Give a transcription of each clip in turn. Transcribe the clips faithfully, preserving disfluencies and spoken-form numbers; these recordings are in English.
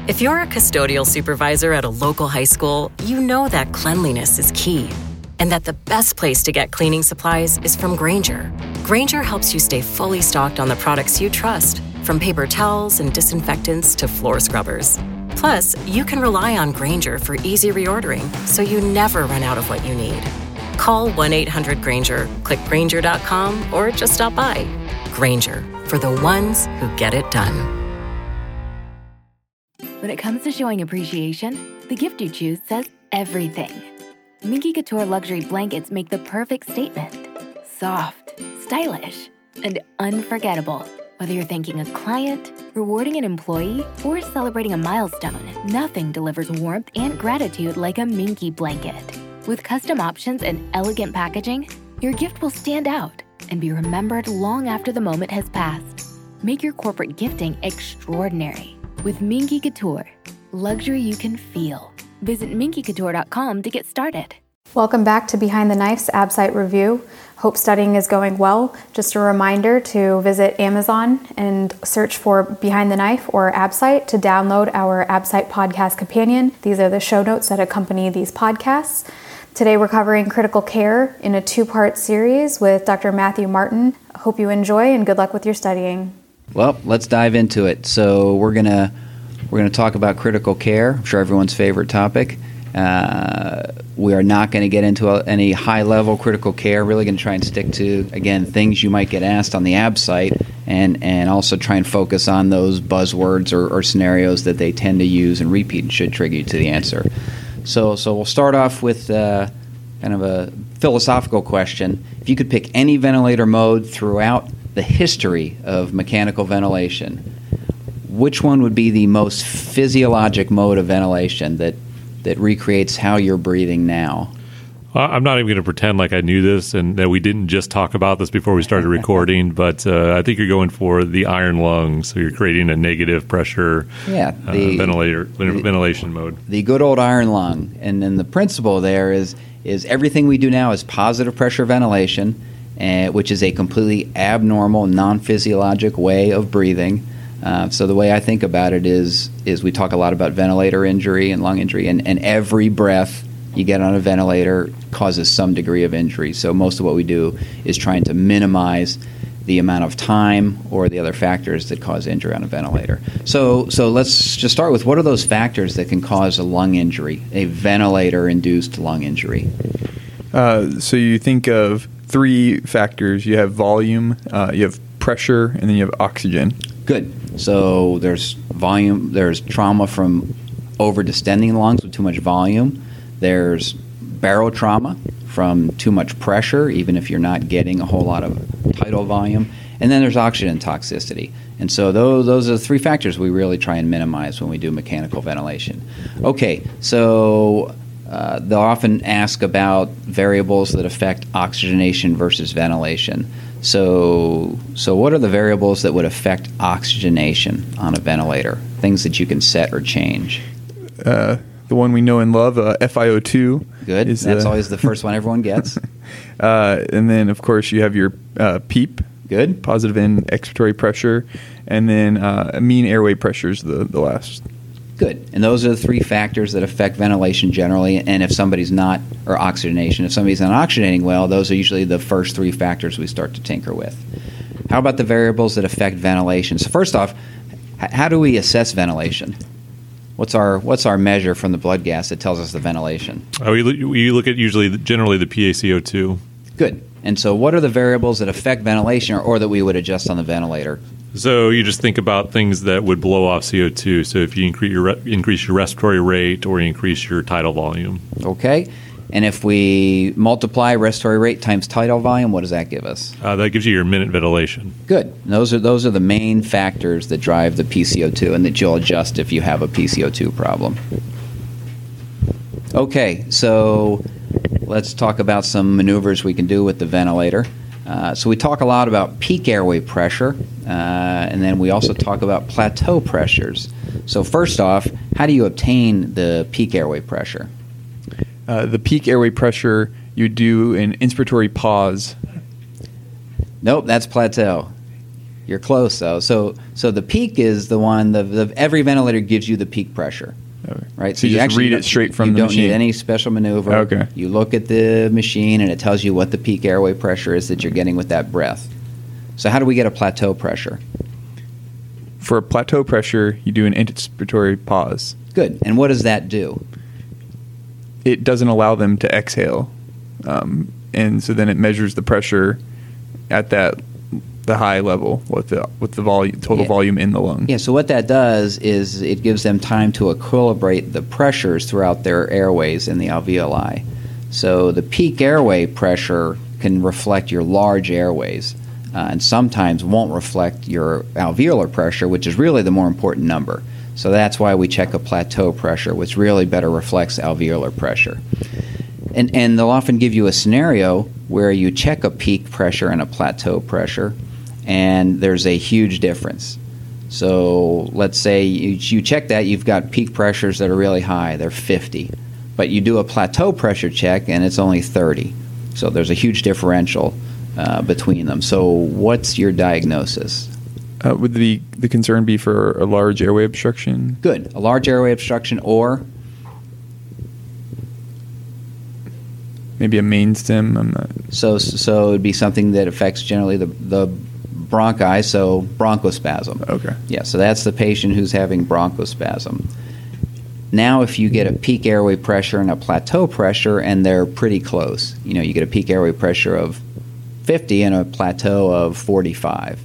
If you're a custodial supervisor at a local high school, you know that cleanliness is key, and that the best place to get cleaning supplies is from Grainger. Grainger helps you stay fully stocked on the products you trust, from paper towels and disinfectants to floor scrubbers. Plus, you can rely on Grainger for easy reordering, so you never run out of what you need. Call one eight hundred Grainger, click Grainger dot com, or just stop by. Grainger, for the ones who get it done. When it comes to showing appreciation, the gift you choose says everything. Minky Couture luxury blankets make the perfect statement. Soft, stylish, and unforgettable. Whether you're thanking a client, rewarding an employee, or celebrating a milestone, nothing delivers warmth and gratitude like a Minky blanket. With custom options and elegant packaging, your gift will stand out and be remembered long after the moment has passed. Make your corporate gifting extraordinary with Minky Couture. Luxury you can feel. Visit minky couture dot com to get started. Welcome back to Behind the Knife's AbSite review. Hope studying is going well. Just a reminder to visit Amazon and search for Behind the Knife or AbSite to download our AbSite podcast companion. These are the show notes that accompany these podcasts. Today we're covering critical care in a two-part series with Doctor Matthew Martin. Hope you enjoy and good luck with your studying. Well, let's dive into it. So we're gonna we're gonna talk about critical care. I'm sure everyone's favorite topic. Uh, we are not going to get into a, any high-level critical care. Really going to try and stick to, again, things you might get asked on the AbSite, and and also try and focus on those buzzwords or, or scenarios that they tend to use and repeat and should trigger you to the answer. So so we'll start off with uh, kind of a philosophical question. If you could pick any ventilator mode throughout the history of mechanical ventilation, which one would be the most physiologic mode of ventilation that that recreates how you're breathing now? I'm not even going to pretend like I knew this and that we didn't just talk about this before we started recording, but uh, I think you're going for the iron lung, so you're creating a negative pressure yeah, the, uh, ventilator the, ventilation mode. The good old iron lung. And then the principle there is is everything we do now is positive pressure ventilation, uh, which is a completely abnormal, non-physiologic way of breathing. Uh, so the way I think about it is is we talk a lot about ventilator injury and lung injury, and, and every breath you get on a ventilator causes some degree of injury. So most of what we do is trying to minimize the amount of time or the other factors that cause injury on a ventilator. So so let's just start with, what are those factors that can cause a lung injury, a ventilator-induced lung injury? Uh, so you think of three factors. You have volume, uh, you have pressure, and then you have oxygen. Good. So there's volume, there's trauma from over-distending the lungs with too much volume. There's barotrauma from too much pressure, even if you're not getting a whole lot of tidal volume. And then there's oxygen toxicity. And so those, those are the three factors we really try and minimize when we do mechanical ventilation. Okay, so uh, they'll often ask about variables that affect oxygenation versus ventilation. So, so what are the variables that would affect oxygenation on a ventilator? Things that you can set or change. Uh, the one we know and love, uh, F i O two. Good. Is, That's uh, always the first one everyone gets. uh, and then, of course, you have your uh, PEEP. Good. Positive and expiratory pressure. And then uh, mean airway pressure is the, the last. Good. And those are the three factors that affect ventilation generally. And if somebody's not, or oxygenation, if somebody's not oxygenating well, those are usually the first three factors we start to tinker with. How about the variables that affect ventilation? So first off, h- how do we assess ventilation? What's our what's our measure from the blood gas that tells us the ventilation? Uh, we, look, we look at usually, the, generally, the P a C O two. Good. And so what are the variables that affect ventilation, or, or that we would adjust on the ventilator? So you just think about things that would blow off C O two. So if you increase your re- increase your respiratory rate or you increase your tidal volume. Okay. And if we multiply respiratory rate times tidal volume, what does that give us? Uh, that gives you your minute ventilation. Good. And those are those are the main factors that drive the P C O two, and that you'll adjust if you have a P C O two problem. Okay, so let's talk about some maneuvers we can do with the ventilator. Uh, so we talk a lot about peak airway pressure, uh, and then we also talk about plateau pressures. So first off, how do you obtain the peak airway pressure? Uh, the peak airway pressure, you do an inspiratory pause. Nope, that's plateau. You're close though. So so the peak is the one. The, the every ventilator gives you the peak pressure. Okay. Right. So you, you just actually read it straight from you the don't machine. need any special maneuver. Okay. You look at the machine and it tells you what the peak airway pressure is that you're getting with that breath. So how do we get a plateau pressure? For a plateau pressure, you do an inspiratory pause. Good. And what does that do? It doesn't allow them to exhale, um, and so then it measures the pressure at that the high level with the with the volume total Yeah. volume in the lung. Yeah, so what that does is it gives them time to equilibrate the pressures throughout their airways in the alveoli. So the peak airway pressure can reflect your large airways, uh, and sometimes won't reflect your alveolar pressure, which is really the more important number. So that's why we check a plateau pressure, which really better reflects alveolar pressure. And, and they'll often give you a scenario where you check a peak pressure and a plateau pressure, and there's a huge difference. So let's say you, you check that, you've got peak pressures that are really high, they're fifty. But you do a plateau pressure check, and it's only thirty. So there's a huge differential uh, between them. So what's your diagnosis? Uh, would the the concern be for a large airway obstruction? Good. A large airway obstruction or Maybe a main stem. I'm not. so so it would be something that affects generally the the bronchi, so bronchospasm. Okay. Yeah, so that's the patient who's having bronchospasm. Now, if you get a peak airway pressure and a plateau pressure, and they're pretty close, you know, you get a peak airway pressure of fifty and a plateau of forty-five.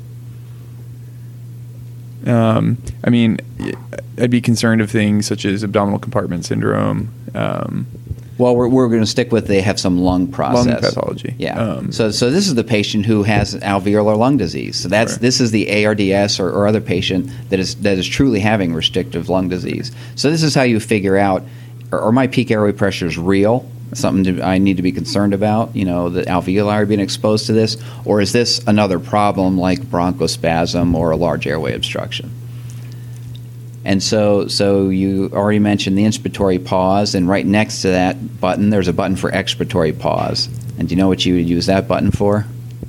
Um, I mean, I'd be concerned of things such as abdominal compartment syndrome. Um, Well, we're, we're going to stick with they have some lung process. Lung pathology. Yeah. Um, so so this is the patient who has alveolar lung disease. So that's Right. this is the A R D S or, or other patient that is that is truly having restrictive lung disease. So this is how you figure out, are, are my peak airway pressures real? Something to, I need to be concerned about, you know, the alveoli are being exposed to this, or is this another problem like bronchospasm or a large airway obstruction? And so, so you already mentioned the inspiratory pause, and right next to that button, there's a button for expiratory pause. And do you know what you would use that button for?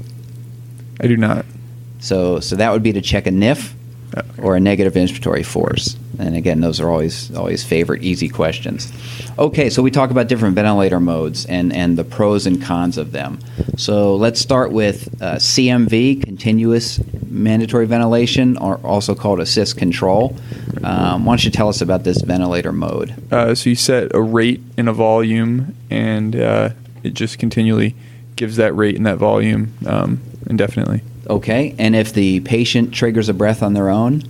I do not. So, so that would be to check a N I F or a negative inspiratory force. And again, those are always always favorite easy questions. Okay, so we talk about different ventilator modes and, and the pros and cons of them. So let's start with uh, C M V, continuous mandatory ventilation, or also called assist control. Um, why don't you tell us about this ventilator mode? Uh, so you set a rate and a volume, and uh, it just continually gives that rate and that volume um, indefinitely. Okay, and if the patient triggers a breath on their own,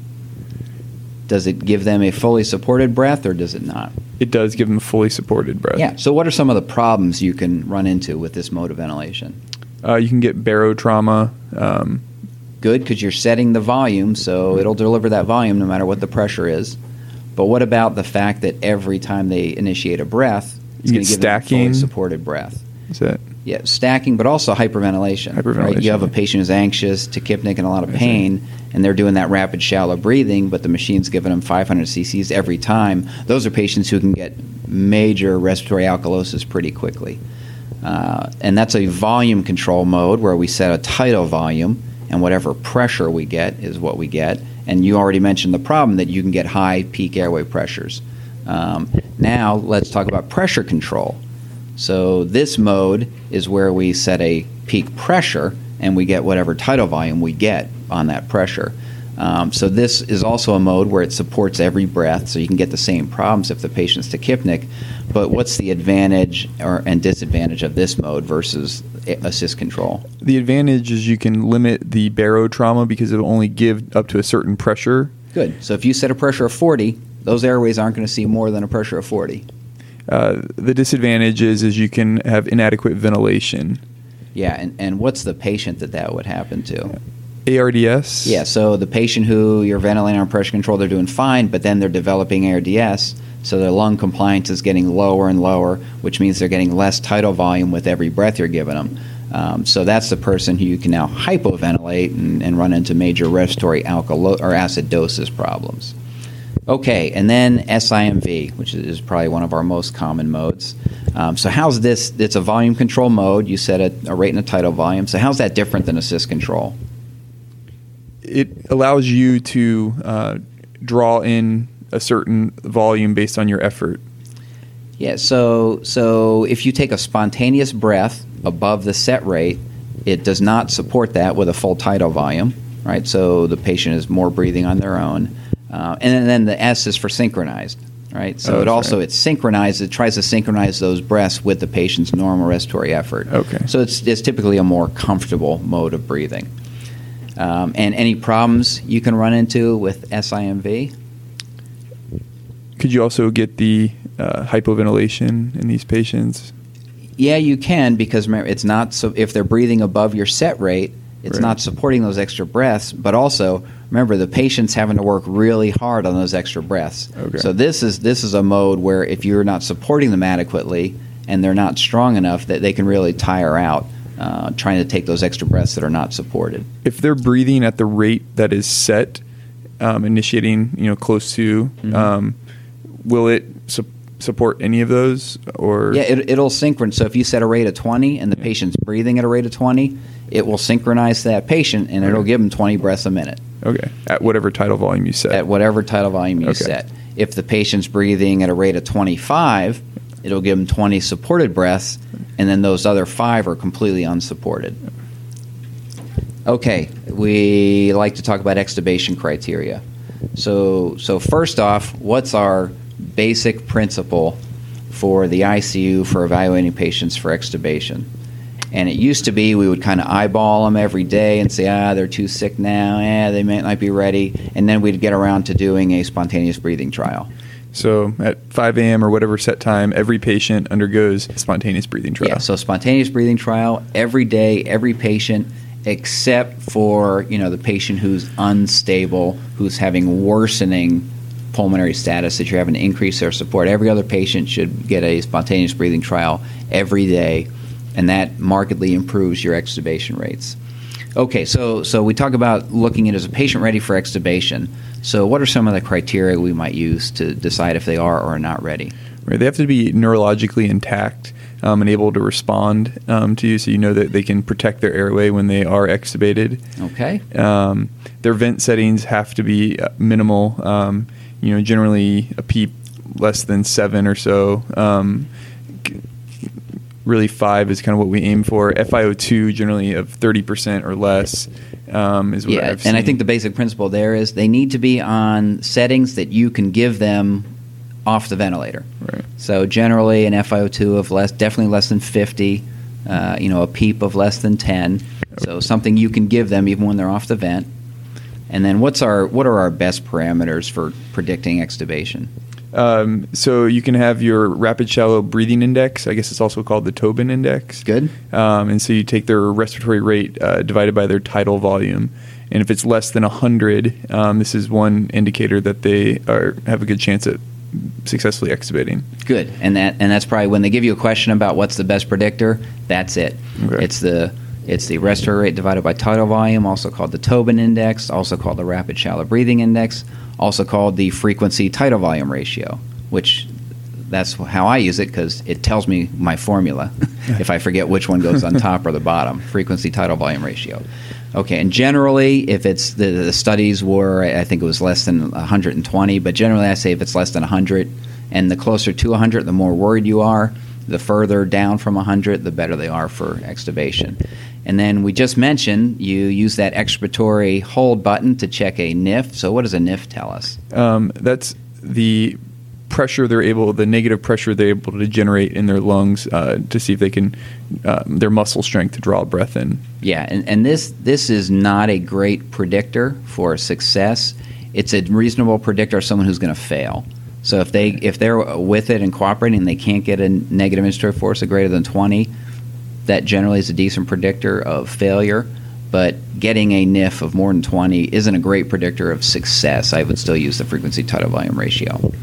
does it give them a fully supported breath or does it not? It does give them a fully supported breath. Yeah, so what are some of the problems you can run into with this mode of ventilation? Uh, you can get barotrauma. Um, Good, because you're setting the volume, so it'll deliver that volume no matter what the pressure is. But what about the fact that every time they initiate a breath, it's You going get to give them a fully stacking. supported breath? is that Yeah, stacking, but also hyperventilation. Right? Hyperventilation, You have a yeah. patient who's anxious, tachypnic, and a lot of That's pain, and they're doing that rapid, shallow breathing, but the machine's giving them five hundred cc's every time. Those are patients who can get major respiratory alkalosis pretty quickly. Uh, and that's a volume control mode where we set a tidal volume, and whatever pressure we get is what we get. And you already mentioned the problem that you can get high peak airway pressures. Um, now let's talk about pressure control. So this mode is where we set a peak pressure and we get whatever tidal volume we get on that pressure. Um, so this is also a mode where it supports every breath, so you can get the same problems if the patient's tachypnic. But what's the advantage or, and disadvantage of this mode versus assist control? the advantage is you can limit the barotrauma because it will only give up to a certain pressure. Good. So if you set a pressure of forty, those airways aren't going to see more than a pressure of forty. Uh, the disadvantage is, is you can have inadequate ventilation. Yeah, and, and what's the patient that that would happen to? A R D S? Yeah, so the patient who you're ventilating on pressure control, they're doing fine, but then they're developing A R D S, so their lung compliance is getting lower and lower, which means they're getting less tidal volume with every breath you're giving them. Um, so that's the person who you can now hypoventilate and, and run into major respiratory alkalo- or acidosis problems. Okay, and then S I M V, which is probably one of our most common modes. Um, so how's this? It's a volume control mode. You set a, a rate and a tidal volume. So how's that different than assist control? it allows you to uh, draw in a certain volume based on your effort. Yeah, so so if you take a spontaneous breath above the set rate, it does not support that with a full tidal volume, right? So the patient is more breathing on their own. Uh, and then the S is for synchronized, right? So Oh, it that's also, right. it synchronizes, it tries to synchronize those breaths with the patient's normal respiratory effort. Okay. So it's, it's typically a more comfortable mode of breathing. Um, and any problems you can run into with S I M V? Could you also get the uh, hypoventilation in these patients? Yeah, you can, because remember, it's not so if they're breathing above your set rate, it's Right. not supporting those extra breaths. But also, remember, the patient's having to work really hard on those extra breaths. Okay. So this is this is a mode where if you're not supporting them adequately and they're not strong enough, that they can really tire out uh, trying to take those extra breaths that are not supported. If they're breathing at the rate that is set, um, initiating, you know, close to, Mhm. um, will it su- support any of those? Or Yeah, it, it'll synchronize. So if you set a rate of twenty and the patient's breathing at a rate of twenty, it will synchronize that patient and it'll Okay. give them twenty breaths a minute. Okay, at whatever tidal volume you set. At whatever tidal volume you Okay. set. If the patient's breathing at a rate of twenty-five, it'll give them twenty supported breaths, and then those other five are completely unsupported. Okay, we like to talk about extubation criteria. So, so first off, what's our basic principle for the I C U for evaluating patients for extubation? And it used to be we would kind of eyeball them every day and say, ah, they're too sick now, eh, they might not be ready. And then we'd get around to doing a spontaneous breathing trial. So at five a.m. or whatever set time, every patient undergoes a spontaneous breathing trial. Yeah, so spontaneous breathing trial every day, every patient, except for, you know, the patient who's unstable, who's having worsening pulmonary status, that you're having to increase their support. Every other patient should get a spontaneous breathing trial every day, and that markedly improves your extubation rates. Okay, so so we talk about looking at is a patient ready for extubation. So what are some of the criteria we might use to decide if they are or are not ready? Right, they have to be neurologically intact um, and able to respond um, to you, so you know that they can protect their airway when they are extubated. Okay. Um, their vent settings have to be uh, minimal. Um, you know, generally a PEEP less than seven or so. Um, c- really, five is kind of what we aim for. F i O two generally of thirty percent or less um, is what Yeah, I've seen. and I think the basic principle there is they need to be on settings that you can give them off the ventilator. Right. So generally an F i O two of less, definitely less than fifty, uh, you know, a PEEP of less than ten. So something you can give them even when they're off the vent. And then what's our what are our best parameters for predicting extubation? Um, so you can have your rapid shallow breathing index. I guess it's also called the Tobin index. Good. Um, and so you take their respiratory rate uh, divided by their tidal volume. And if it's less than one hundred, um, this is one indicator that they are have a good chance at successfully extubating. Good. And that and that's probably when they give you a question about what's the best predictor, that's it. Okay. It's the It's the respiratory rate divided by tidal volume, also called the Tobin index, also called the rapid shallow breathing index, also called the frequency tidal volume ratio, which that's how I use it because it tells me my formula if I forget which one goes on top or the bottom, frequency tidal volume ratio. Okay, and generally, if it's the, the studies were, I think it was less than one hundred twenty, but generally I say if it's less than one hundred, and the closer to one hundred, the more worried you are. The further down from one hundred, the better they are for extubation. And then we just mentioned you use that expiratory hold button to check a N I F. So what does a N I F tell us? Um, that's the pressure they're able, the negative pressure they're able to generate in their lungs uh, to see if they can, uh, their muscle strength to draw breath in. Yeah, and, and this this is not a great predictor for success. It's a reasonable predictor of someone who's going to fail. So if they if they're with it and cooperating and they can't get a negative inspiratory force of greater than twenty, that generally is a decent predictor of failure. But getting a N I F of more than twenty isn't a great predictor of success. I would still use the frequency tidal volume ratio.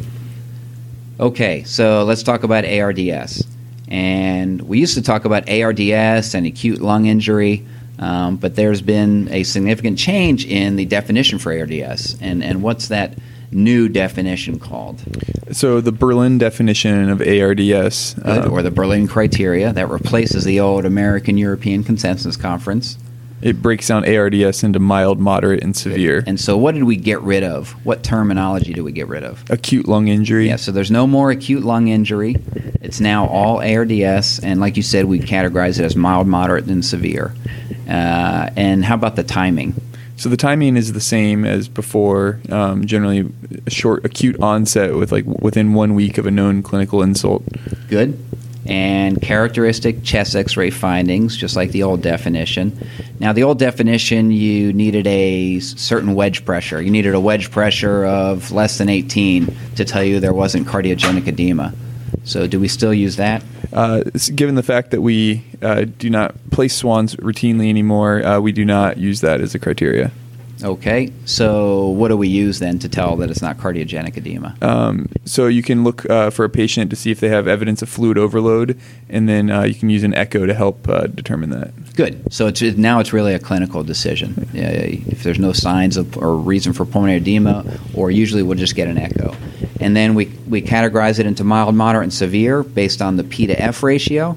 Okay, so let's talk about A R D S. And we used to talk about A R D S and acute lung injury, um, but there's been a significant change in the definition for A R D S. And, and what's that new definition called? So the Berlin definition of A R D S. Good, um, or the Berlin criteria that replaces the old American European Consensus Conference. It breaks down A R D S into mild, moderate, and severe. And so what did we get rid of? What terminology did we get rid of? Acute lung injury. Yeah, so there's no more acute lung injury. It's now all A R D S, and like you said, we categorize it as mild, moderate, and severe. Uh, and how about the timing? So the timing is the same as before, um, generally a short acute onset with like within one week of a known clinical insult. Good. And characteristic chest x-ray findings, just like the old definition. Now, the old definition, you needed a certain wedge pressure. You needed a wedge pressure of less than eighteen to tell you there wasn't cardiogenic edema. So do we still use that? Uh, given the fact that we uh, do not place swans routinely anymore, uh, we do not use that as a criteria. Okay, so what do we use then to tell that it's not cardiogenic edema? Um, so you can look uh, for a patient to see if they have evidence of fluid overload, and then uh, you can use an echo to help uh, determine that. Good. So it's, now it's really a clinical decision. Yeah, if there's no signs of or reason for pulmonary edema, or usually we'll just get an echo. And then we, we categorize it into mild, moderate, and severe based on the P to F ratio.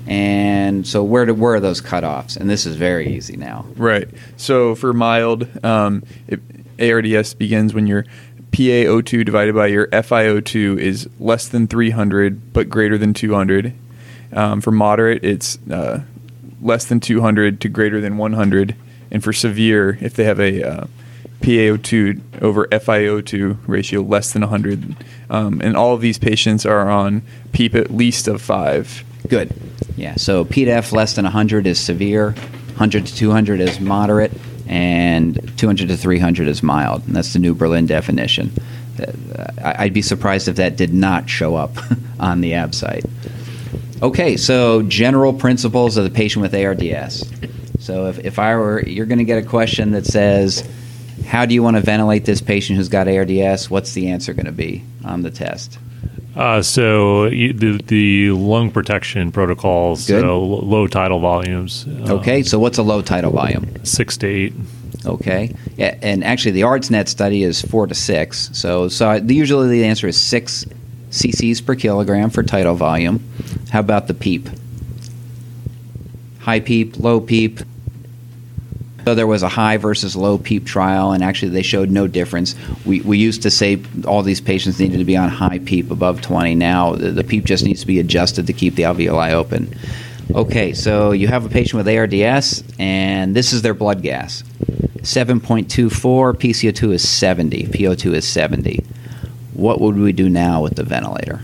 And so where do, where are those cutoffs? And this is very easy now. Right. So for mild, um, it, A R D S begins when your P A O two divided by your F i O two is less than three hundred but greater than two hundred. Um, for moderate, it's uh, less than two hundred to greater than one hundred. And for severe, if they have a uh, P A O two over F i O two ratio less than one hundred. Um, and all of these patients are on PEEP at least of five. Good. Yeah, so P to F less than one hundred is severe, one hundred to two hundred is moderate, and two hundred to three hundred is mild. And that's the New Berlin definition. Uh, I'd be surprised if that did not show up on the A B site. Okay, so general principles of the patient with A R D S. So if, if I were, you're going to get a question that says, how do you want to ventilate this patient who's got A R D S? What's the answer going to be on the test? Uh, so you, the the lung protection protocols, Good. so low tidal volumes. Uh, Okay, so what's a low tidal volume? Six to eight. Okay, yeah, and actually the ARDSNet study is four to six. So, so usually the answer is six cc's per kilogram for tidal volume. How about the PEEP? High PEEP, low PEEP. So there was a high versus low PEEP trial, and actually they showed no difference. We we used to say all these patients needed to be on high PEEP above twenty. Now the, the PEEP just needs to be adjusted to keep the alveoli open. Okay, so you have a patient with A R D S, and this is their blood gas. seven point two four, P C O two is seventy, P O two is seventy. What would we do now with the ventilator?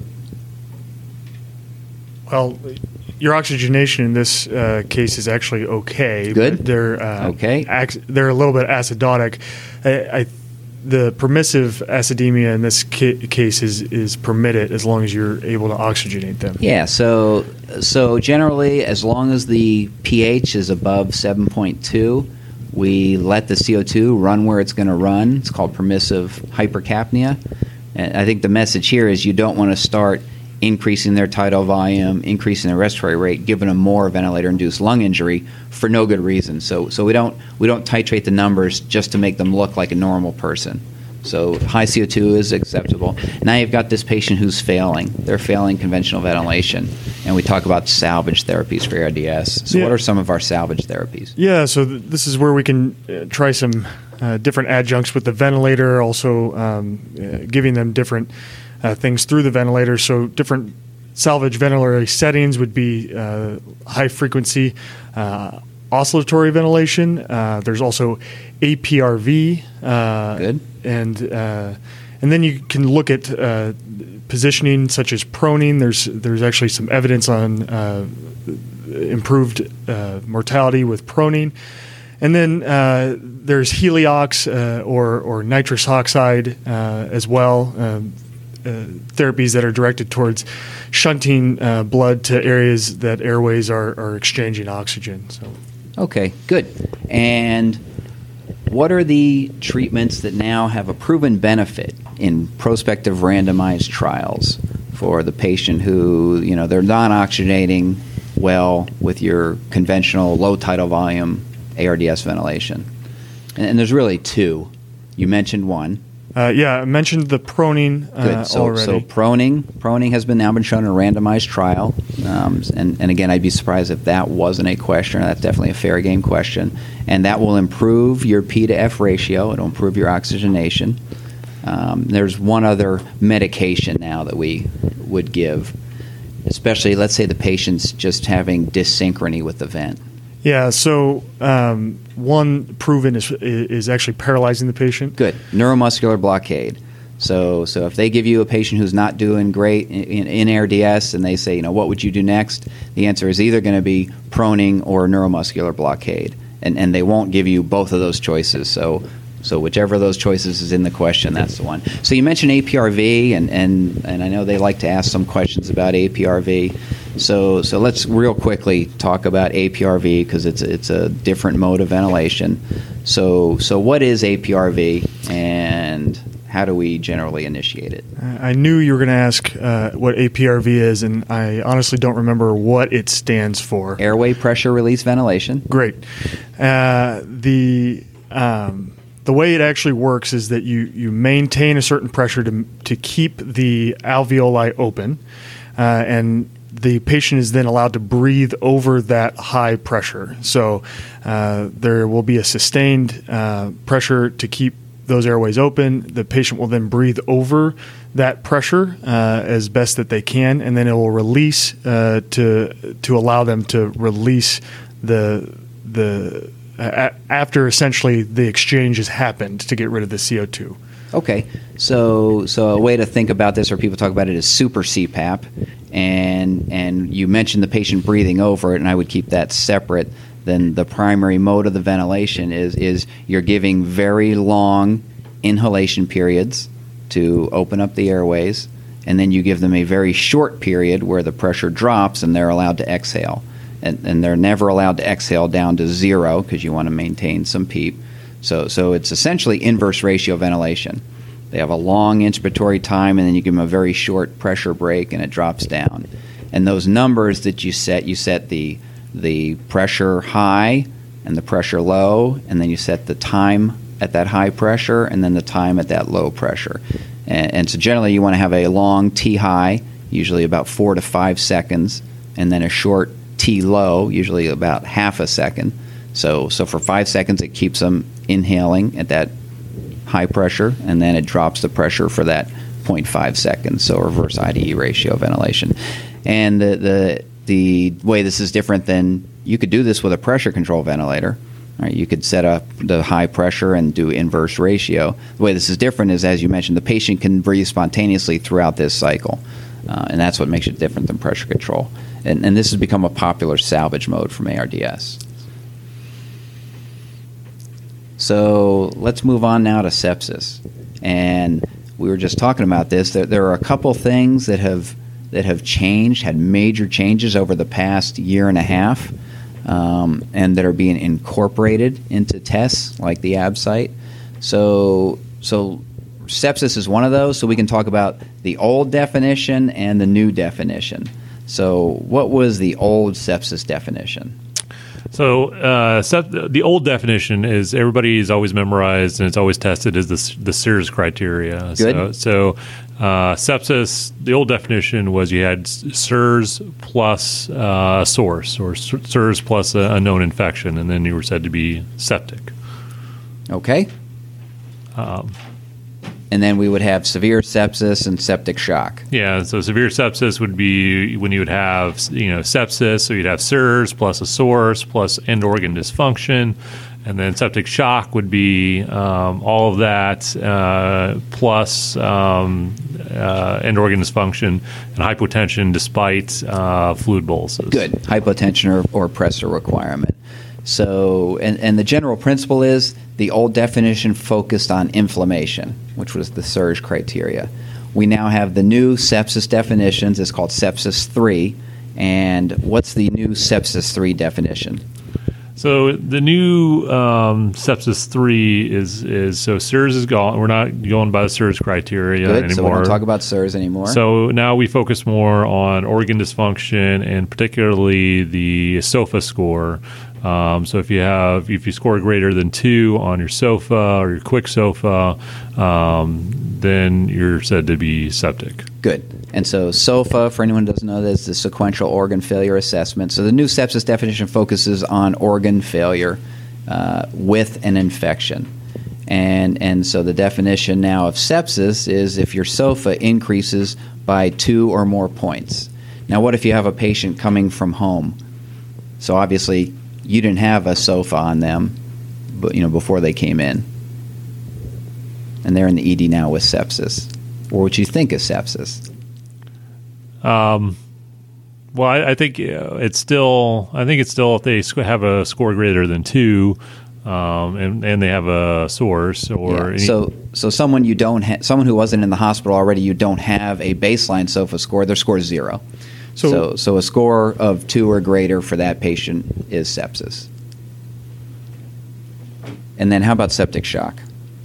Well, your oxygenation in this uh, case is actually okay. Good. But they're uh, Okay. Ac- they're a little bit acidotic. I, I, the permissive acidemia in this ca- case is, is permitted as long as you're able to oxygenate them. Yeah, so so generally, as long as the pH is above seven point two, we let the C O two run where it's going to run. It's called permissive hypercapnia. And I think the message here is you don't want to start increasing their tidal volume, increasing their respiratory rate, giving them more ventilator-induced lung injury for no good reason. So, so we don't we don't titrate the numbers just to make them look like a normal person. So high C O two is acceptable. Now you've got this patient who's failing. They're failing conventional ventilation, and we talk about salvage therapies for A R D S. So Yeah. what are some of our salvage therapies? Yeah, so th- this is where we can uh, try some uh, different adjuncts with the ventilator, also um, uh, giving them different uh, things through the ventilator. So different salvage ventilatory settings would be uh, high frequency uh, oscillatory ventilation. Uh, there's also A P R V. Uh, Good. And uh, and then you can look at uh, positioning such as proning. There's there's actually some evidence on uh, improved uh, mortality with proning. And then uh, there's Heliox uh, or or nitrous oxide uh, as well. Um, uh, therapies that are directed towards shunting uh, blood to areas that airways are, are exchanging oxygen. So. Okay, good. And what are the treatments that now have a proven benefit in prospective randomized trials for the patient who, you know, they're not oxygenating well with your conventional low tidal volume A R D S ventilation? And, and there's really two. You mentioned one, Uh, yeah, I mentioned the proning uh, Good. So, already. so proning, proning has been now been shown in a randomized trial, um, and and again, I'd be surprised if that wasn't a question. That's definitely a fair game question, and that will improve your P to F ratio. It'll improve your oxygenation. Um, there's one other medication now that we would give, especially let's say the patient's just having dyssynchrony with the vent. Yeah, so um, one proven is is actually paralyzing the patient. Good. Neuromuscular blockade. So so if they give you a patient who's not doing great in, in, in A R D S and they say, you know, what would you do next? The answer is either going to be proning or neuromuscular blockade. And and they won't give you both of those choices. So so whichever of those choices is in the question, that's the one. So you mentioned A P R V, and, and, and I know they like to ask some questions about A P R V. So so let's real quickly talk about A P R V because it's it's a different mode of ventilation. So so what is A P R V and how do we generally initiate it? I knew you were going to ask uh, what A P R V is, and I honestly don't remember what it stands for. Airway pressure release ventilation. Great. Uh, the um, the way it actually works is that you, you maintain a certain pressure to to keep the alveoli open, uh, and the patient is then allowed to breathe over that high pressure. So uh, there will be a sustained uh, pressure to keep those airways open. The patient will then breathe over that pressure uh, as best that they can, and then it will release uh, to to allow them to release the the uh, after essentially the exchange has happened to get rid of the C O two. Okay, so so a way to think about this, or people talk about it, is super C PAP, and and you mentioned the patient breathing over it, and I would keep that separate. Then the primary mode of the ventilation is is you're giving very long inhalation periods to open up the airways, and then you give them a very short period where the pressure drops and they're allowed to exhale, and and they're never allowed to exhale down to zero because you want to maintain some PEEP. So so it's essentially inverse ratio ventilation. They have a long inspiratory time, and then you give them a very short pressure break, and it drops down. And those numbers that you set, you set the the pressure high and the pressure low, and then you set the time at that high pressure and then the time at that low pressure. And, and so generally you want to have a long T high, usually about four to five seconds, and then a short T low, usually about half a second. So so for five seconds it keeps them inhaling at that high pressure, and then it drops the pressure for that zero point five seconds, so reverse I D E ratio ventilation. And the, the the way this is different than, you could do this with a pressure control ventilator. Right? You could set up the high pressure and do inverse ratio. The way this is different is, as you mentioned, the patient can breathe spontaneously throughout this cycle, uh, and that's what makes it different than pressure control. And, and this has become a popular salvage mode from A R D S. So let's move on now to sepsis. And we were just talking about this. There, there are a couple things that have that have changed, had major changes over the past year and a half, um, and that are being incorporated into tests like the ABSITE. So, so sepsis is one of those. So we can talk about the old definition and the new definition. So what was the old sepsis definition? So uh, the old definition is everybody's always memorized and it's always tested as the, the SIRS criteria. Good. So, so uh, sepsis, the old definition was you had SIRS plus uh, a source, or SIRS plus a, a known infection, and then you were said to be septic. Okay. Um, and then we would have severe sepsis and septic shock. Yeah, so severe sepsis would be when you would have, you know, sepsis, so you'd have SIRS plus a source plus end organ dysfunction, and then septic shock would be um, all of that uh, plus um, uh, end organ dysfunction and hypotension despite uh, fluid boluses. Good, hypotension or, or pressor requirement. So, and, and the general principle is the old definition focused on inflammation, which was the SIRS criteria. We now have the new sepsis definitions. It's called sepsis three. And what's the new sepsis three definition? So the new um, sepsis three is is so SIRS is gone. We're not going by the SIRS criteria Good, anymore. So we don't talk about SIRS anymore. So now we focus more on organ dysfunction and particularly the SOFA score. Um, so if you have, if you score greater than two on your SOFA or your quick SOFA, um, then you're said to be septic. Good. And so SOFA, for anyone who doesn't know, that's the sequential organ failure assessment. So the new sepsis definition focuses on organ failure uh, with an infection. And and so the definition now of sepsis is if your SOFA increases by two or more points. Now, what if you have a patient coming from home? So obviously you didn't have a SOFA on them, but you know before they came in, and they're in the E D now with sepsis, or what you think is sepsis. Um. Well, I, I think it's still. I think it's still if they have a score greater than two, um, and and they have a source or Yeah. any, So so someone you don't ha- someone who wasn't in the hospital already, you don't have a baseline SOFA score. Their score is zero. So- So so a score of two or greater for that patient is sepsis. And then how about septic shock?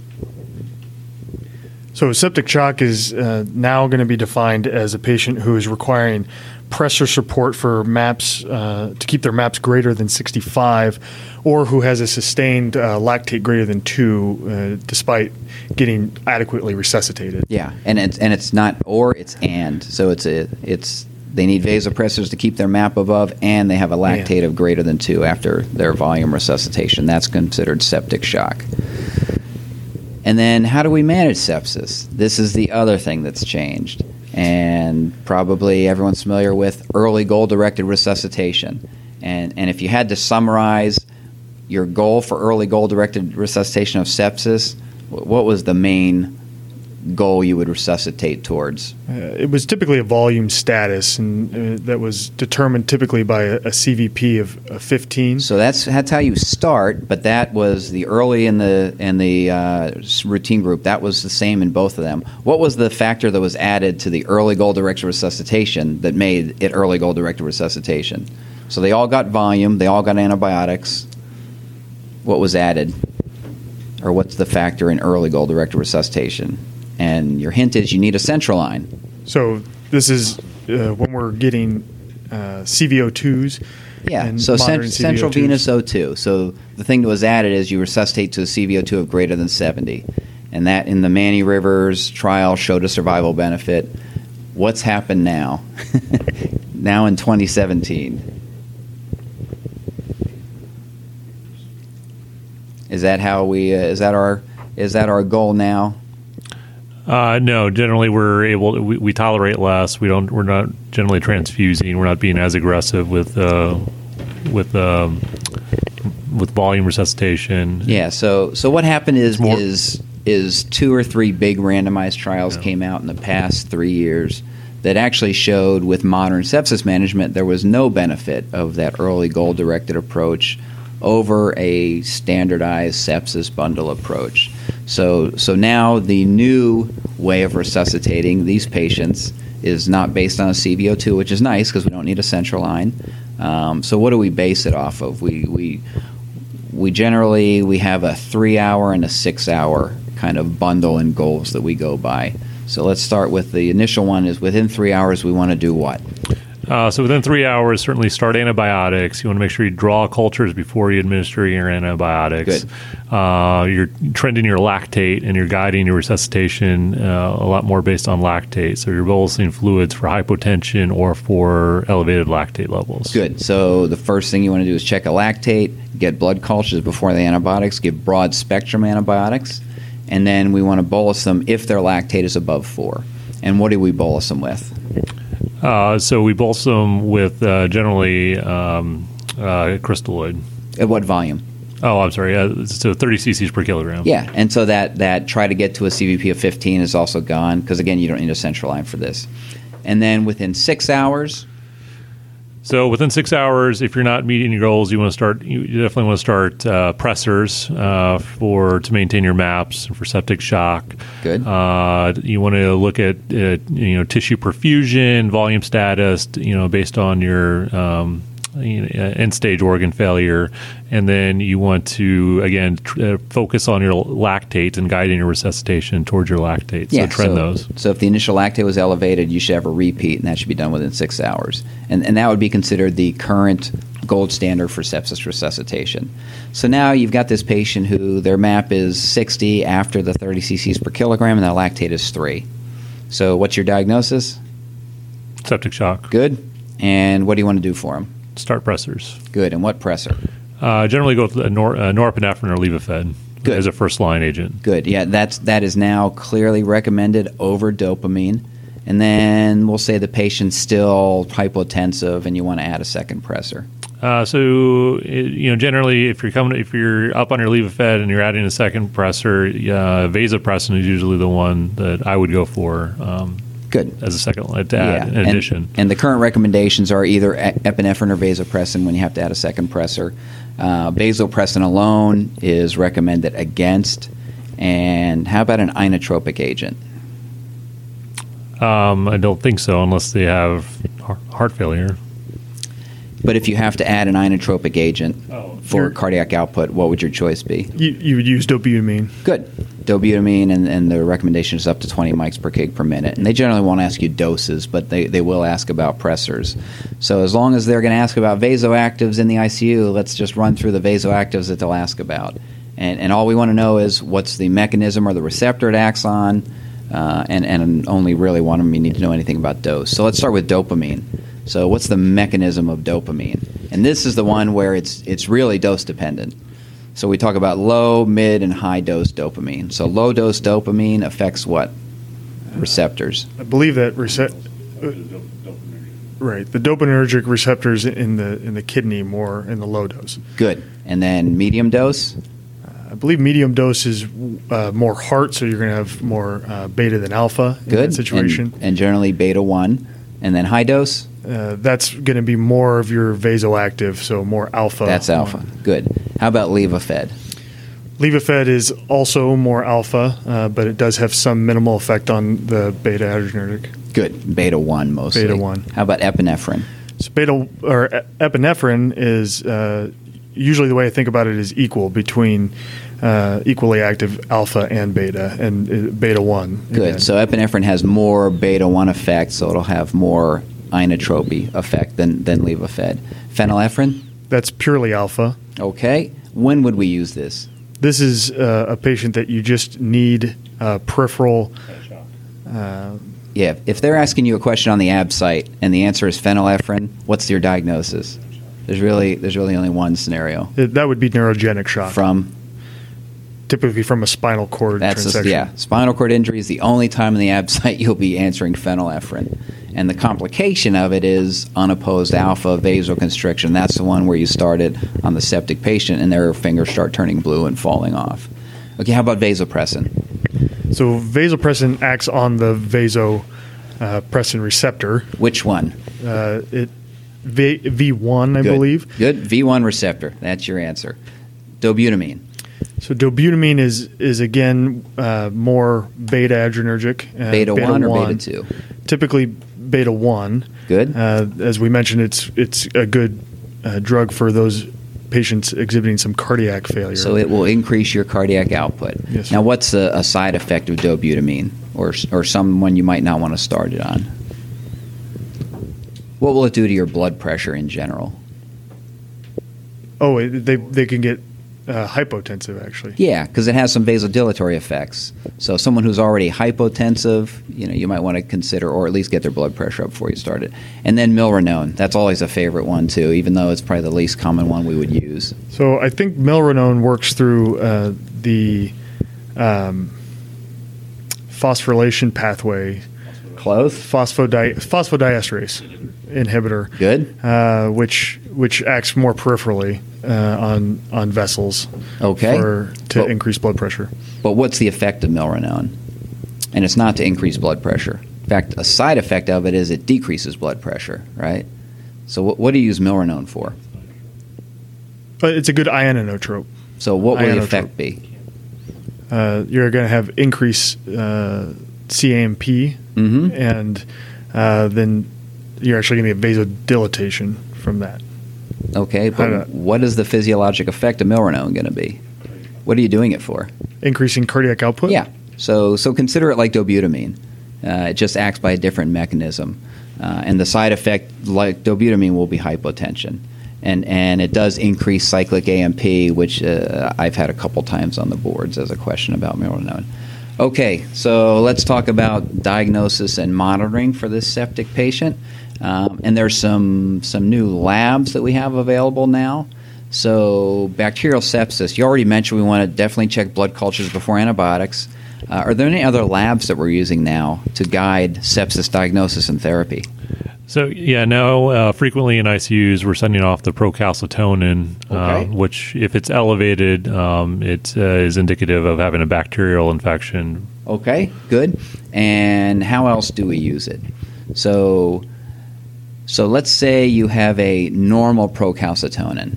So septic shock is uh, now going to be defined as a patient who is requiring pressure support for MAPS uh, to keep their MAPS greater than sixty-five, or who has a sustained uh, lactate greater than two, uh, despite getting adequately resuscitated. Yeah, and it's and it's not or, it's and. So it's a it's they need vasopressors to keep their MAP above, and they have a lactate of greater than two after their volume resuscitation. That's considered septic shock. And then how do we manage sepsis? This is the other thing that's changed. And probably everyone's familiar with early goal-directed resuscitation. And and if you had to summarize your goal for early goal-directed resuscitation of sepsis, wh- what was the main goal you would resuscitate towards? Uh, it was typically a volume status, and uh, that was determined typically by a, a C V P of, of fifteen. So that's that's how you start, but that was the early in the in the uh, routine group. That was the same in both of them. What was the factor that was added to the early goal-directed resuscitation that made it early goal-directed resuscitation? So they all got volume, they all got antibiotics. What was added? Or what's the factor in early goal-directed resuscitation? And your hint is you need a central line. So this is uh, when we're getting uh, C V O twos. Yeah, and so cent- modern central C V O twos. venous O two. So the thing that was added is you resuscitate to a C V O two of greater than seventy. And that in the Manny Rivers trial showed a survival benefit. What's happened now? Now in twenty seventeen. Is that how we? Uh, is that our? Is that our goal now? Uh, no, generally we're able to, we, we tolerate less. We don't. We're not generally transfusing. We're not being as aggressive with uh, with um, with volume resuscitation. Yeah. So so what happened is more- is is two or three big randomized trials Yeah. came out in the past three years that actually showed with modern sepsis management there was no benefit of that early goal-directed approach over a standardized sepsis bundle approach. So so now the new way of resuscitating these patients is not based on a C V O two, which is nice because we don't need a central line. Um, so what do we base it off of? We we we generally we have a three-hour and a six-hour kind of bundle and goals that we go by. So let's start with the initial one is within three hours we want to do what? Uh, so within three hours, certainly start antibiotics. You want to make sure you draw cultures before you administer your antibiotics. Good. Uh, you're trending your lactate and you're guiding your resuscitation uh, a lot more based on lactate. So you're bolusing fluids for hypotension or for elevated lactate levels. Good. So the first thing you want to do is check a lactate, get blood cultures before the antibiotics, give broad spectrum antibiotics, and then we want to bolus them if their lactate is above four. And what do we bolus them with? Uh, so we bolus them with uh, generally um, uh, crystalloid. At what volume? Oh, I'm sorry. Uh, so thirty cc's per kilogram. Yeah, and so that, that try to get to a C V P of fifteen is also gone because, again, you don't need a central line for this. And then within six hours, So within six hours, if you're not meeting your goals, you want to start. You definitely want to start uh, pressors uh, for to maintain your MAPS for septic shock. Good. Uh, you want to look at uh, you know tissue perfusion, volume status. You know based on your um, you know, end stage organ failure, and then you want to again tr- uh, focus on your lactates and guiding your resuscitation towards your lactates. yeah, so trend so, those. So if the initial lactate was elevated, you should have a repeat, and that should be done within six hours. And and that would be considered the current gold standard for sepsis resuscitation. So now you've got this patient who their M A P is sixty after the thirty cc's per kilogram, and their lactate is three. So what's your diagnosis? Septic shock. Good. And what do you want to do for them? Start pressors. Good. And what pressor? Uh, generally go with a nor- uh, norepinephrine or Levophed Good. as a first-line agent. Good. Yeah, that's that is now clearly recommended over dopamine. And then we'll say the patient's still hypotensive, and you want to add a second pressor. Uh, so it, you know, generally, if you're coming, if you're up on your Levophed and you're adding a second pressor, uh, vasopressin is usually the one that I would go for. Um, Good. As a second line to add in and, addition. And the current recommendations are either e- epinephrine or vasopressin when you have to add a second pressor. Uh, vasopressin alone is recommended against. And how about an inotropic agent? Um, I don't think so, unless they have heart failure. But if you have to add an inotropic agent Oh, for you're- cardiac output, what would your choice be? You, you would use dobutamine. Good. Dobutamine, and, and the recommendation is up to twenty mics per kg per minute. And they generally won't ask you doses, but they, they will ask about pressors. So as long as they're going to ask about vasoactives in the I C U, let's just run through the vasoactives that they'll ask about. And, and all we want to know is what's the mechanism or the receptor it acts on, uh, and, and only really one of them you need to know anything about dose. So let's start with dopamine. So what's the mechanism of dopamine? And this is the one where it's it's really dose dependent. So we talk about low, mid, and high dose dopamine. So low dose dopamine affects what? Receptors. I believe that rece- uh, right, the dopaminergic receptors in the in the kidney more in the low dose. Good. And then medium dose? I believe medium dose is uh, more heart, so you're going to have more uh, beta than alpha in Good. that situation. And, and generally beta one. And then high dose? Uh, that's going to be more of your vasoactive, so more alpha. That's alpha. one. Good. How about Levophed? Levophed is also more alpha, uh, but it does have some minimal effect on the beta adrenergic. Good. Beta one mostly. Beta one. How about epinephrine? So beta or e- epinephrine is uh, usually the way I think about it is equal between uh, equally active alpha and beta, and uh, beta one. Good. again. So epinephrine has more beta one effect, so it'll have more inotropy effect than, than Levophed. Phenylephrine? That's purely alpha. Okay. When would we use this? This is uh, a patient that you just need uh, peripheral. Uh, Yeah, if they're asking you a question on the A B site and the answer is phenylephrine, what's your diagnosis? There's really there's really only one scenario. it- that would be neurogenic shock, From typically from a spinal cord that's a, transection. yeah, spinal cord injury is the only time in the A B site you'll be answering phenylephrine. And the complication of it is unopposed alpha vasoconstriction. That's the one where you started on the septic patient and their fingers start turning blue and falling off. Okay, how about vasopressin? So vasopressin acts on the vasopressin uh, pressin receptor. Which one? Uh, it v, V1, I Good. believe. Good. V one receptor. That's your answer. Dobutamine. So dobutamine is is again uh, more beta adrenergic. Uh, Beta one or beta two? Typically beta one. Good. Uh, as we mentioned, it's it's a good uh, drug for those patients exhibiting some cardiac failure. So it will increase your cardiac output. Yes, sir. Now, what's a, a side effect of dobutamine, or or someone you might not want to start it on? What will it do to your blood pressure in general? oh, it, they they can get uh, hypotensive actually. Yeah, because it has some vasodilatory effects. So someone who's already hypotensive, you know, you might want to consider, or at least get their blood pressure up before you start it. And then milrinone. That's always a favorite one too, even though it's probably the least common one we would use. So I think milrinone works through uh, the um, phosphorylation pathway, Close. phosphodi- phosphodiesterase inhibitor. Good. Uh, which which acts more peripherally uh, on on vessels. Okay. For, to But- increase blood pressure. But what's the effect of milrinone? And it's not to increase blood pressure. In fact, a side effect of it is it decreases blood pressure, right? So what, what do you use milrinone for? But it's a good ionotrope. So what will the Ionotrope. effect be? Uh, you're going to have increased uh, C A M P, Mhm. and uh, then you're actually going to get vasodilatation from that. Okay, I but don't- what is the physiologic effect of milrinone going to be? What are you doing it for? Increasing cardiac output? Yeah. So so consider it like dobutamine. Uh, it just acts by a different mechanism. Uh, and the side effect, like dobutamine, will be hypotension. And and it does increase cyclic A M P, which uh, I've had a couple times on the boards as a question about milrinone. Okay, so let's talk about diagnosis and monitoring for this septic patient. Um, and there's some some new labs that we have available now. So bacterial sepsis, you already mentioned we want to definitely check blood cultures before antibiotics. Uh, are there any other labs that we're using now to guide sepsis diagnosis and therapy? So, yeah, now uh, frequently in I C Us, we're sending off the procalcitonin, Okay. uh, which if it's elevated, um, it uh, is indicative of having a bacterial infection. Okay, good. And how else do we use it? So, so let's say you have a normal procalcitonin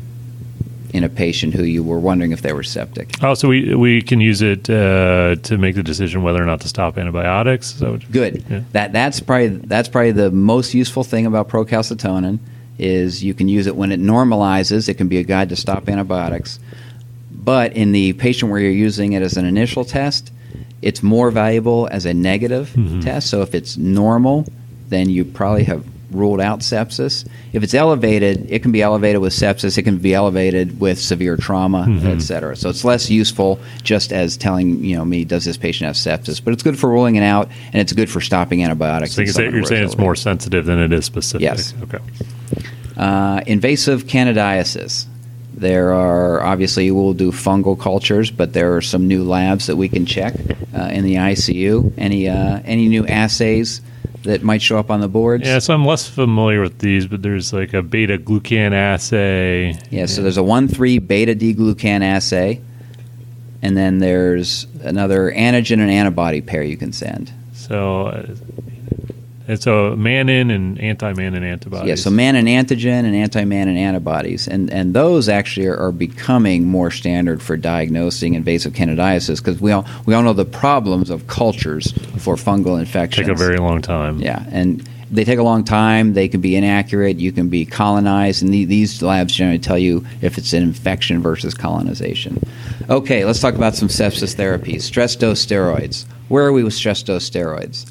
in a patient who you were wondering if they were septic. Oh, so we we can use it uh, to make the decision whether or not to stop antibiotics. So Good. Yeah. That that's probably that's probably the most useful thing about procalcitonin is you can use it when it normalizes. It can be a guide to stop antibiotics. But in the patient where you're using it as an initial test, it's more valuable as a negative Mhm. test. So if it's normal, then you probably have ruled out sepsis. If it's elevated, it can be elevated with sepsis. It can be elevated with severe trauma, Mhm. et cetera. So it's less useful just as telling you know me, does this patient have sepsis? But it's good for ruling it out, and it's good for stopping antibiotics. So in you're someone saying who saying is it's more elevated. sensitive than it is specific. Yes. Okay. Uh, invasive candidiasis. There are, obviously, we'll do fungal cultures, but there are some new labs that we can check uh, in the I C U. Any uh, any new assays that might show up on the boards? Yeah, so I'm less familiar with these, but there's like a beta glucan assay. Yeah, so there's a one three beta D glucan assay, and then there's another antigen and antibody pair you can send. So uh, it's a mannan and anti-mannan antibodies. Yeah, so mannan antigen and anti-mannan antibodies, and and those actually are, are becoming more standard for diagnosing invasive candidiasis because we all we all know the problems of cultures for fungal infections. Take a very long time. Yeah, and they take a long time. They can be inaccurate. You can be colonized, and the, these labs generally tell you if it's an infection versus colonization. Okay, let's talk about some sepsis therapies. Stress dose steroids. Where are we with stress dose steroids?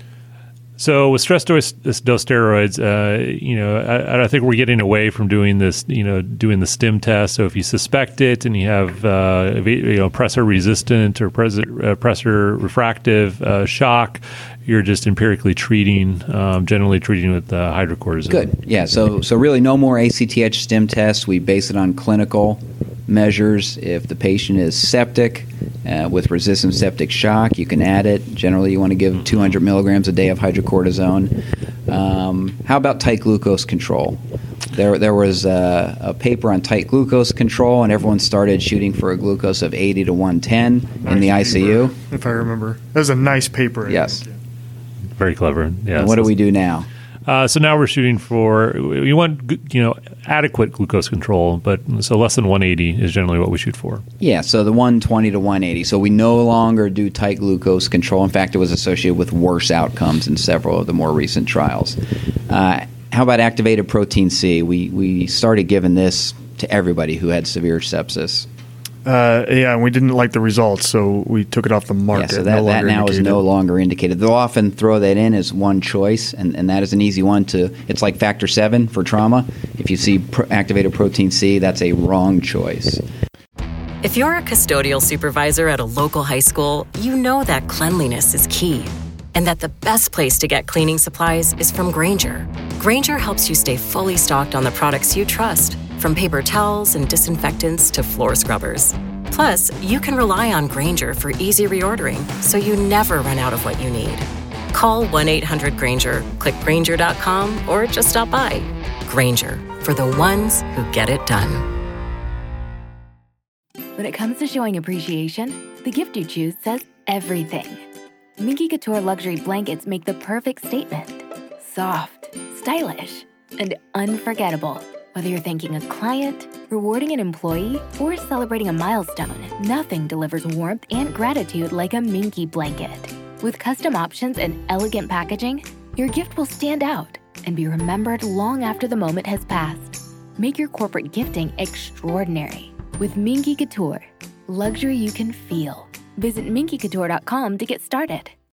So with stress dose, dose steroids, uh, you know, I, I think we're getting away from doing this, you know, doing the stim test. So if you suspect it and you have, uh, you know, pressor resistant or pres- uh, pressor refractive uh, shock, you're just empirically treating, um, generally treating with uh, hydrocortisone. Good. Yeah. So so really, no more A C T H stim tests. We base it on clinical measures. If the patient is septic uh, with resistant septic shock, you can add it. Generally, you want to give two hundred milligrams a day of hydrocortisone. Um, how about tight glucose control? There, there was a, a paper on tight glucose control, and everyone started shooting for a glucose of eighty to one ten in the I C U. If I remember, that was a nice paper. I Yes. think, yeah. Very clever. Yeah. And what so, do we do now? Uh, so now we're shooting for, we want, gu- you know, adequate glucose control, but so less than one eighty is generally what we shoot for. Yeah, so the one twenty to one eighty. So we no longer do tight glucose control. In fact, it was associated with worse outcomes in several of the more recent trials. Uh, how about activated protein C? We we started giving this to everybody who had severe sepsis. Uh, yeah, and we didn't like the results, so we took it off the Yeah, market. so that, no that longer now is indicated. no longer indicated. They'll often throw that in as one choice, and, and that is an easy one to. It's like factor seven for trauma. If you see pr- activated protein C, that's a wrong choice. If you're a custodial supervisor at a local high school, you know that cleanliness is key, and that the best place to get cleaning supplies is from Grainger. Grainger helps you stay fully stocked on the products you trust, from paper towels and disinfectants to floor scrubbers. Plus, you can rely on Grainger for easy reordering, so you never run out of what you need. Call one eight hundred Grainger, click Grainger dot com, or just stop by. Grainger, for the ones who get it done. When it comes to showing appreciation, the gift you choose says everything. Minky Couture luxury blankets make the perfect statement. Soft, stylish, and unforgettable. Whether you're thanking a client, rewarding an employee, or celebrating a milestone, nothing delivers warmth and gratitude like a Minky blanket. With custom options and elegant packaging, your gift will stand out and be remembered long after the moment has passed. Make your corporate gifting extraordinary with Minky Couture. Luxury you can feel. Visit Minky Couture dot com to get started.